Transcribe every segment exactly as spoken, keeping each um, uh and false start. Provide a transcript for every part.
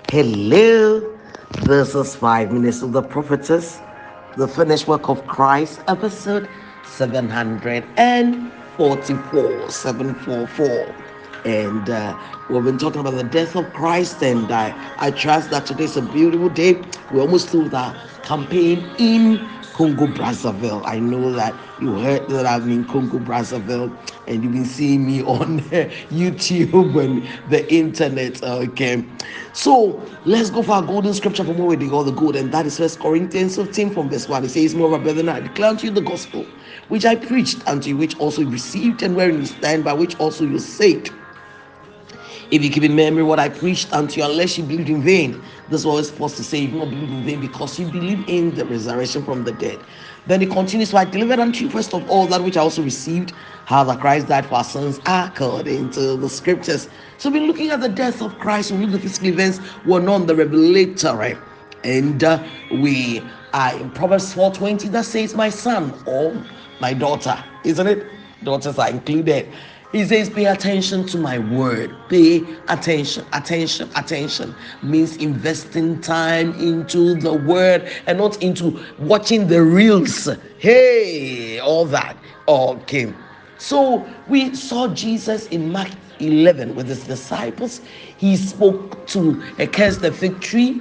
Hello, this is Five Minutes of the Prophetess, the finished work of Christ, episode seven forty-four, seven forty-four. And uh, we've been talking about the death of Christ, and I, I trust that today's a beautiful day. We're almost through the campaign in Congo Brazzaville. I know that you heard that I'm in Congo Brazzaville, and you've been seeing me on YouTube and the internet. Okay, so let's go for our golden scripture from where we dig all the gold, and that is First Corinthians fifteen from verse one. It says, "Moreover, brethren, I declare unto you the gospel which I preached unto you, which also you received, and wherein you stand, by which also you saved, if you keep in memory what I preached unto you, unless you believed in vain." This is what we're supposed to say. You've not believed in vain because you believe in the resurrection from the dead. Then it continues, "So I delivered unto you first of all that which I also received, how that Christ died for our sins according to the scriptures." So we've been looking at the death of Christ. We look at the physical events were not the revelatory. And uh, we are in Proverbs four twenty that says, "My son," or my daughter, isn't it? Daughters are included. He says, "Pay attention to my word." Pay attention, attention, attention means investing time into the word and not into watching the reels. Hey, all that. Okay. So we saw Jesus in Mark eleven with his disciples. He spoke to a curse the fig tree.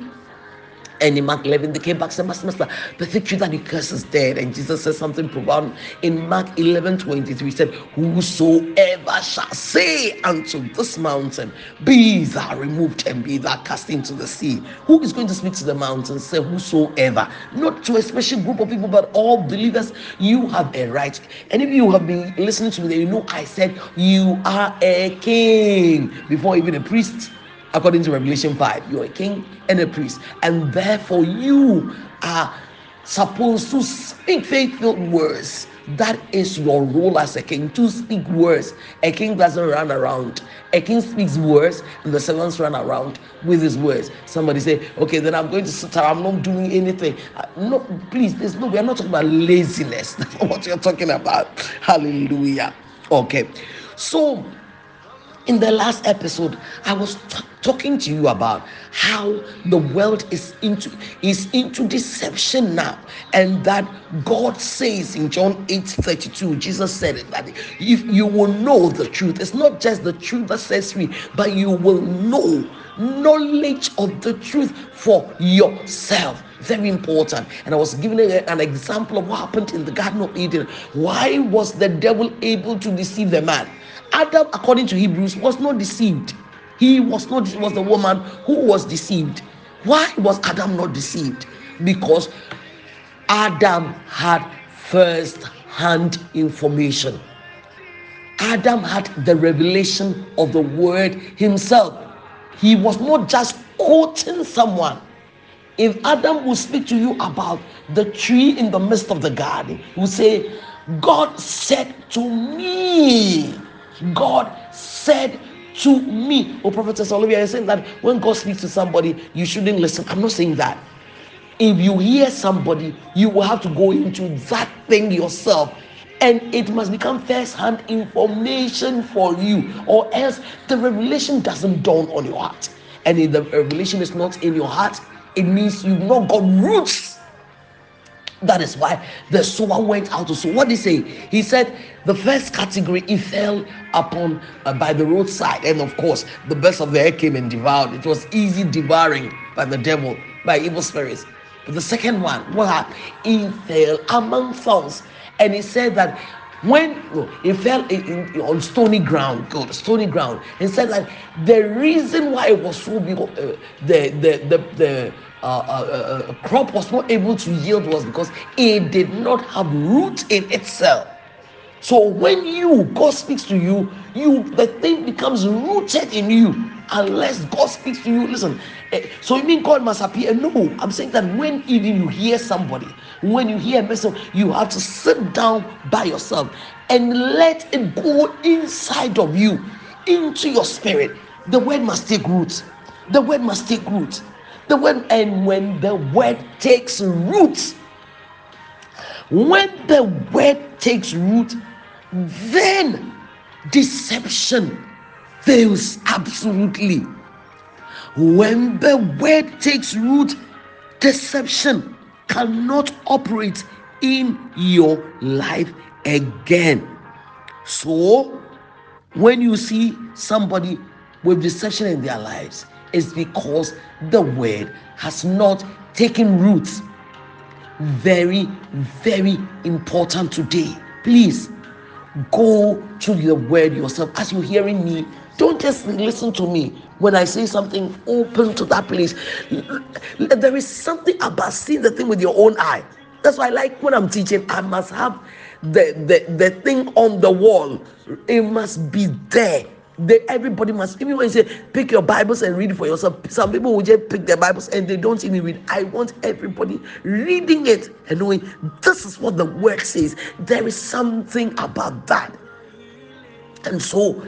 And in Mark eleven, they came back and said, "Master, Master, the fig tree that you curse is dead." And Jesus said something profound in Mark eleven twenty-three. He said, "Whosoever shall say unto this mountain, be thou removed and be thou cast into the sea." Who is going to speak to the mountain? Say, whosoever. Not to a special group of people, but all believers. You have a right. And if you have been listening to me, you know I said you are a king before even a priest. According to Revelation five, you're a king and a priest, and therefore you are supposed to speak faith-filled words. That is your role as a king, to speak words. A king doesn't run around. A king speaks words, and the servants run around with his words. Somebody say, "Okay, then I'm going to sit down. I'm not doing anything." Uh, no, please, there's no. We are not talking about laziness. That's not what you're talking about. Hallelujah. Okay, so in the last episode, I was t- talking to you about how the world is into is into deception now, and that God says in John eight thirty-two, Jesus said it, that if you will know the truth, it's not just the truth that sets free, but you will know knowledge of the truth for yourself. Very important. And I was giving an example of what happened in the Garden of Eden. Why was the devil able to deceive the man? Adam, according to Hebrews, was not deceived. He was not, it was the woman who was deceived. Why was Adam not deceived? Because Adam had first hand information. Adam had the revelation of the word himself. He was not just quoting someone. If Adam will speak to you about the tree in the midst of the garden, he will say, "God said to me." God said to me. Oh, Prophetess Olivia, you're saying that when God speaks to somebody, you shouldn't listen. I'm not saying that. If you hear somebody, you will have to go into that thing yourself, and it must become first-hand information for you, or else the revelation doesn't dawn on your heart. And if the revelation is not in your heart, it means you've not got roots. That is why the sower went out to sow. What did he say? He said the first category, it fell upon uh, by the roadside, and of course the birds of the air came and devoured. It was easy devouring by the devil, by evil spirits. But the second one, what happened? It fell among thorns, and he said that when no, it fell in, in, on stony ground, good stony ground, and said that the reason why it was so big, uh, the the the the uh, uh, uh, crop was not able to yield was because it did not have root in itself. So when you God speaks to you, you the thing becomes rooted in you. Unless God speaks to you, listen. eh, So you mean God must appear? No, I'm saying that when even you hear somebody, when you hear a message, you have to sit down by yourself and let it go inside of you, into your spirit. The word must take root. The word must take root. The word, and when the word takes root, when the word takes root, then deception fails absolutely. When the word takes root, deception cannot operate in your life again. So, when you see somebody with deception in their lives, it's because the word has not taken root. Very, very important today. Please go to the word yourself. As you're hearing me, don't just listen to me when I say something. Open to that place. There is something about seeing the thing with your own eye. That's why I like when I'm teaching, I must have the the, the thing on the wall. It must be there. They, everybody must, even when you say pick your Bibles and read it for yourself, some people will just pick their Bibles and they don't even read. I want everybody reading it and knowing this is what the word says. There is something about that. And so,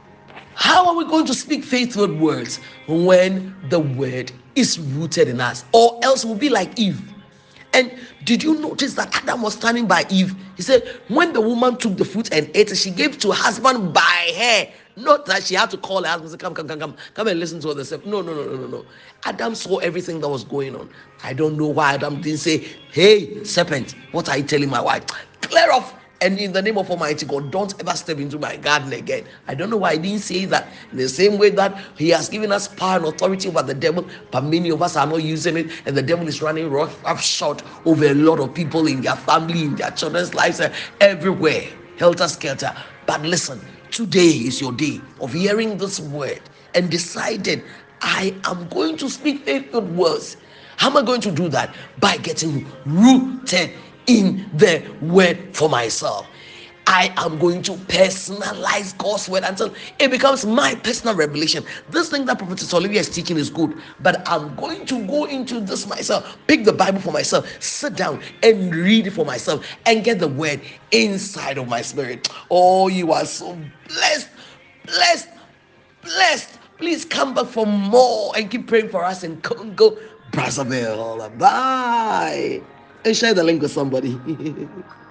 how are we going to speak faithful words when the word is rooted in us? Or else we'll be like Eve. And did you notice that Adam was standing by Eve? He said, when the woman took the fruit and ate it, she gave it to her husband by her. Not that she had to call her husband and say, come, come, come, come, come and listen to what they said. No, no, no, no, no, no. Adam saw everything that was going on. I don't know why Adam didn't say, hey, serpent, what are you telling my wife? Clear off. And in the name of Almighty God, don't ever step into my garden again. I don't know why he didn't say that. In the same way that he has given us power and authority over the devil, but many of us are not using it, and the devil is running roughshod over a lot of people in their family, in their children's lives, uh, everywhere, helter skelter. But listen, today is your day of hearing this word and deciding, I am going to speak faithful words. How am I going to do that? By getting rooted in the word for myself. I am going to personalize God's word until it becomes my personal revelation. This thing that Prophet Olivia is teaching is good, but I'm going to go into this myself, pick the Bible for myself, sit down and read it for myself, and get the word inside of my spirit. Oh, you are so blessed, blessed, blessed. Please come back for more and keep praying for us in Congo Brazzaville. Bye. And share the link with somebody.